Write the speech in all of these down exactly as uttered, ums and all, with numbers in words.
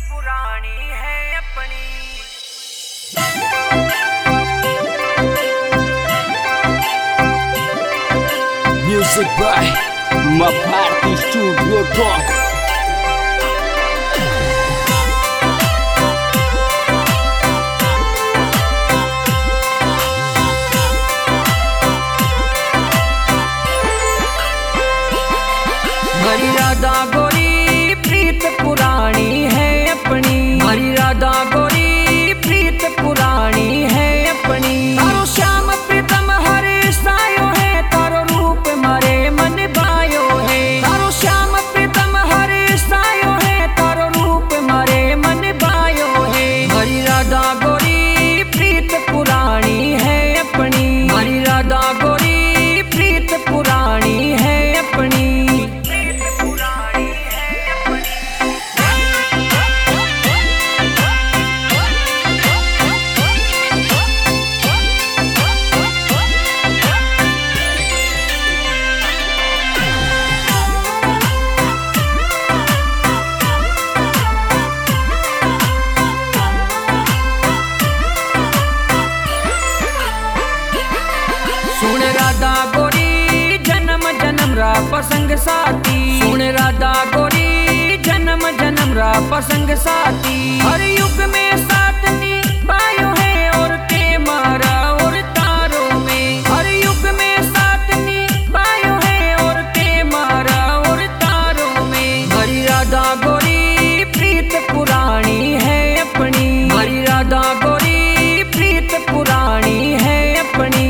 पुरानी है अपनी। Music by Maparty Studio Talk. हरी राधा गोरी प्रीत पुरानी है अपनी। हरी राधा गोरी प्रीत पुरानी है अपनी। तारो श्याम प्रीतम हरे सायो है, तारो रूप मारे मन भायो है। तारो श्याम प्रीतम हरे सायो है, तारो रूप मारे मन भायो है। हरी राधा गोरी प्रीत पुरानी है अपनी। हरी राधा गोरी प्रीत पुरानी है अपनी। सुन राधा गोरी जन्म जन्म रा पसंग साथी। सुन राधा गोरी जन्म जन्म रा पसंग साथी। हर युग में साथनी पायो है और ते मारा और तारों में। हर युग में साथनी पायो है और ते मारा और तारों में। हरी राधा गोरी प्रीत पुरानी है अपनी। हरी राधा गोरी प्रीत पुरानी है अपनी।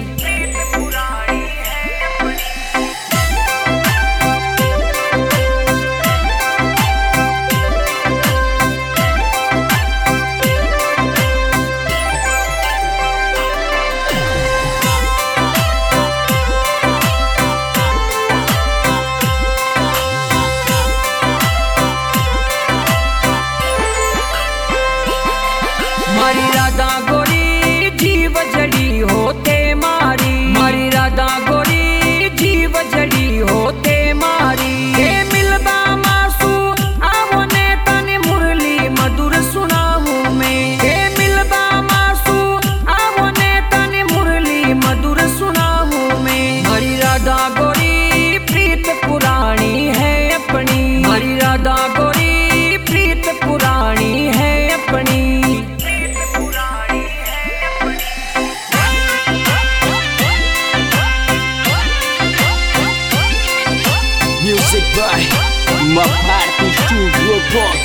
मारी राधा गोरी जीव जड़ी होते मारी। मारी राधा गोरी जीव जड़ी होते मारी। हे मिलबा मासू आवो ने तने मुरली मधुर सुनाऊं मैं। हे मिलबा मासू आवो ने तने मुरली मधुर सुनाऊं मैं। हरी राधा गोरी प्रीत पुरानी है अपनी। हरी राधा गोरी प्रीत पुरानी है अपनी। Music by Maparty Studio Talk.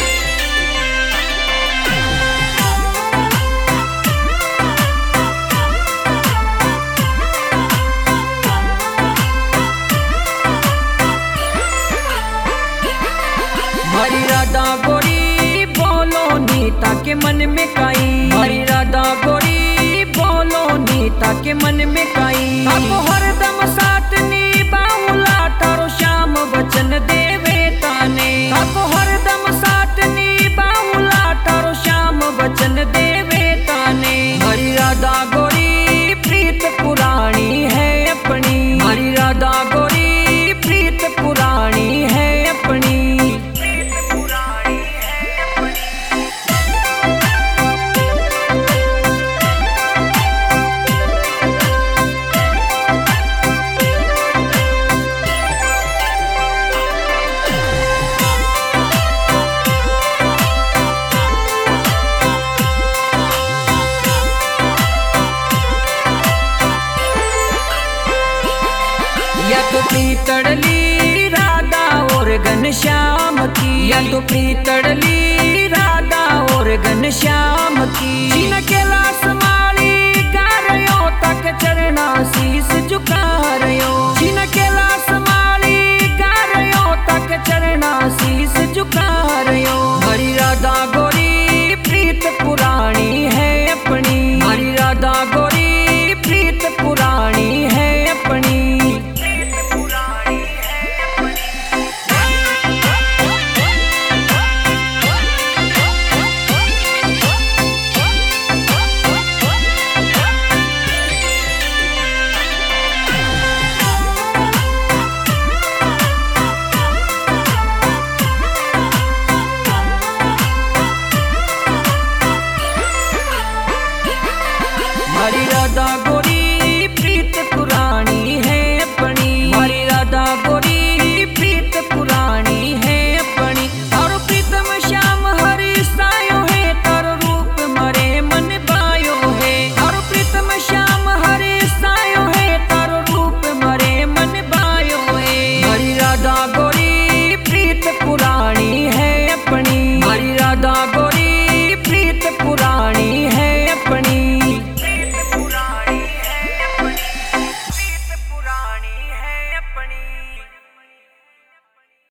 हरी राधा गोरी बोलो नीता के मन में काई। हरी राधा गोरी बोलो नीता के मन में काई। ताको हरदम साथ नी बाहुला तारो श्याम वचन देवे ताने। ताको हरदम साथ नी बाहुला तारो श्याम वचन देवे ताने। हरी राधा गोरी प्रीत पुरानी है अपनी। हरी राधा गोरी प्रीत पुरानी है अपनी। या तो प्रीतड़ली राधा और घनश्याम की। या तो प्रीतड़ली राधा और घनश्याम की। जिनके ला